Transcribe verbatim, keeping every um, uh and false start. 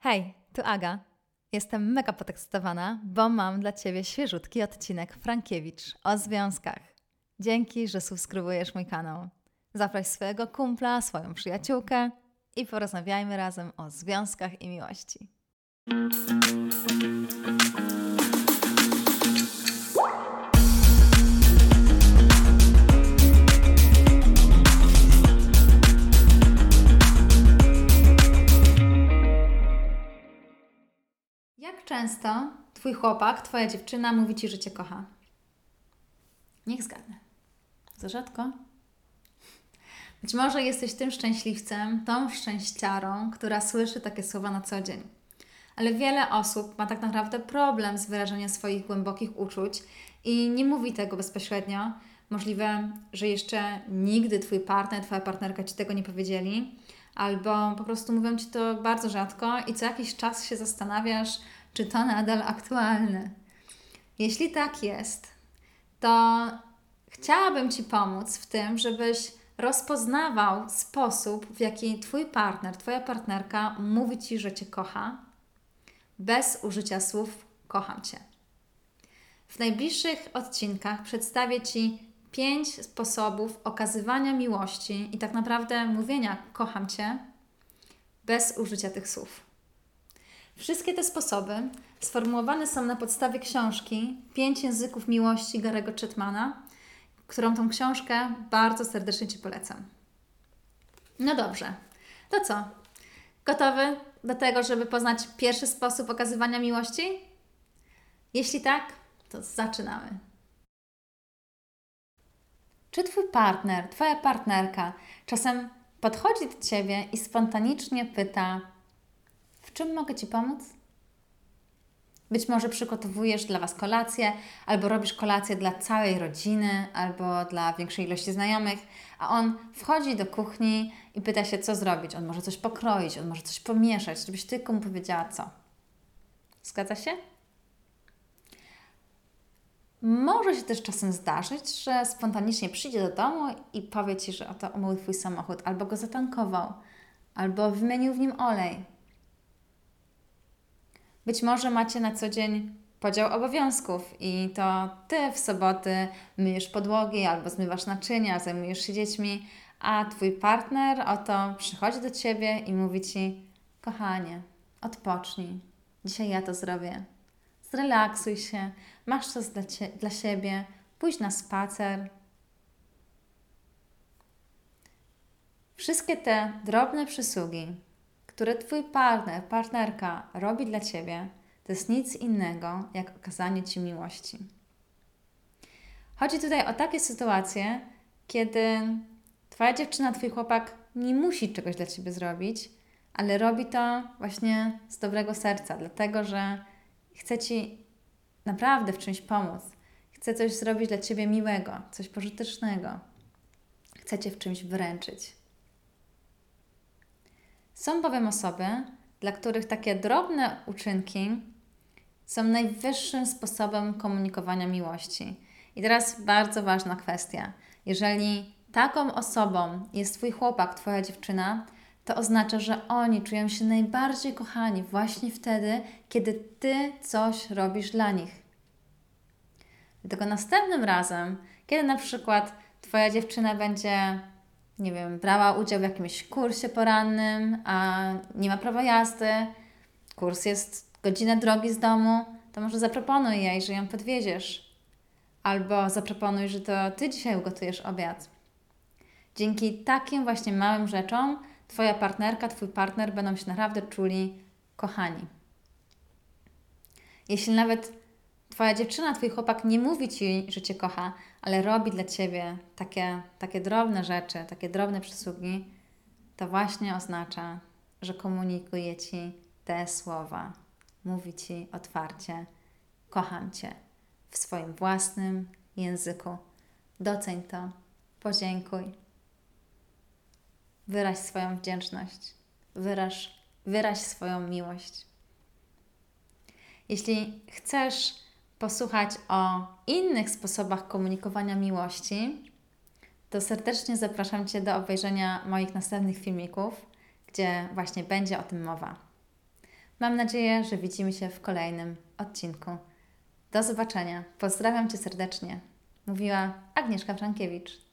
Hej, tu Aga. Jestem mega podekscytowana, bo mam dla Ciebie świeżutki odcinek Frankiewicz o związkach. Dzięki, że subskrybujesz mój kanał. Zaproś swojego kumpla, swoją przyjaciółkę i porozmawiajmy razem o związkach i miłości. Jak często Twój chłopak, Twoja dziewczyna mówi Ci, że Cię kocha? Niech zgadnę. Za rzadko? Być może jesteś tym szczęśliwcem, tą szczęściarą, która słyszy takie słowa na co dzień. Ale wiele osób ma tak naprawdę problem z wyrażeniem swoich głębokich uczuć i nie mówi tego bezpośrednio. Możliwe, że jeszcze nigdy Twój partner, Twoja partnerka Ci tego nie powiedzieli, albo po prostu mówią Ci to bardzo rzadko i co jakiś czas się zastanawiasz, czy to nadal aktualne. Jeśli tak jest, to chciałabym Ci pomóc w tym, żebyś rozpoznawał sposób, w jaki Twój partner, Twoja partnerka mówi Ci, że Cię kocha, bez użycia słów kocham Cię. W najbliższych odcinkach przedstawię Ci pięć sposobów okazywania miłości i tak naprawdę mówienia kocham Cię bez użycia tych słów. Wszystkie te sposoby sformułowane są na podstawie książki Pięć języków miłości Gary'ego Chapmana, którą tą książkę bardzo serdecznie Ci polecam. No dobrze, to co? Gotowy do tego, żeby poznać pierwszy sposób okazywania miłości? Jeśli tak, to zaczynamy. Czy Twój partner, Twoja partnerka czasem podchodzi do Ciebie i spontanicznie pyta: w czym mogę Ci pomóc? Być może przygotowujesz dla Was kolację, albo robisz kolację dla całej rodziny, albo dla większej ilości znajomych, a on wchodzi do kuchni i pyta się, co zrobić. On może coś pokroić, on może coś pomieszać, żebyś Ty komu powiedziała co. Zgadza się? Może się też czasem zdarzyć, że spontanicznie przyjdzie do domu i powie Ci, że oto umył Twój samochód, albo go zatankował, albo wymienił w nim olej. Być może macie na co dzień podział obowiązków i to Ty w soboty myjesz podłogi albo zmywasz naczynia, zajmujesz się dziećmi, a Twój partner oto przychodzi do Ciebie i mówi Ci: kochanie, odpocznij, dzisiaj ja to zrobię. Zrelaksuj się, masz czas dla, cie, dla siebie, pójdź na spacer. Wszystkie te drobne przysługi, które Twój partner, partnerka robi dla Ciebie, to jest nic innego, jak okazanie Ci miłości. Chodzi tutaj o takie sytuacje, kiedy Twoja dziewczyna, Twój chłopak nie musi czegoś dla Ciebie zrobić, ale robi to właśnie z dobrego serca, dlatego że chce Ci naprawdę w czymś pomóc. Chce coś zrobić dla Ciebie miłego, coś pożytecznego. Chce Cię w czymś wręczyć. Są bowiem osoby, dla których takie drobne uczynki są najwyższym sposobem komunikowania miłości. I teraz bardzo ważna kwestia. Jeżeli taką osobą jest Twój chłopak, Twoja dziewczyna, to oznacza, że oni czują się najbardziej kochani właśnie wtedy, kiedy Ty coś robisz dla nich. Dlatego następnym razem, kiedy na przykład Twoja dziewczyna będzie, nie wiem, brała udział w jakimś kursie porannym, a nie ma prawa jazdy, kurs jest godzinę drogi z domu, to może zaproponuj jej, że ją podwieziesz. Albo zaproponuj, że to Ty dzisiaj ugotujesz obiad. Dzięki takim właśnie małym rzeczom Twoja partnerka, Twój partner będą się naprawdę czuli kochani. Jeśli nawet Twoja dziewczyna, Twój chłopak nie mówi Ci, że Cię kocha, ale robi dla Ciebie takie, takie drobne rzeczy, takie drobne przysługi, to właśnie oznacza, że komunikuje Ci te słowa. Mówi Ci otwarcie: kocham Cię w swoim własnym języku. Doceń to, podziękuj. Wyraź swoją wdzięczność, wyraź, wyraź swoją miłość. Jeśli chcesz posłuchać o innych sposobach komunikowania miłości, to serdecznie zapraszam Cię do obejrzenia moich następnych filmików, gdzie właśnie będzie o tym mowa. Mam nadzieję, że widzimy się w kolejnym odcinku. Do zobaczenia. Pozdrawiam Cię serdecznie. Mówiła Agnieszka Frankiewicz.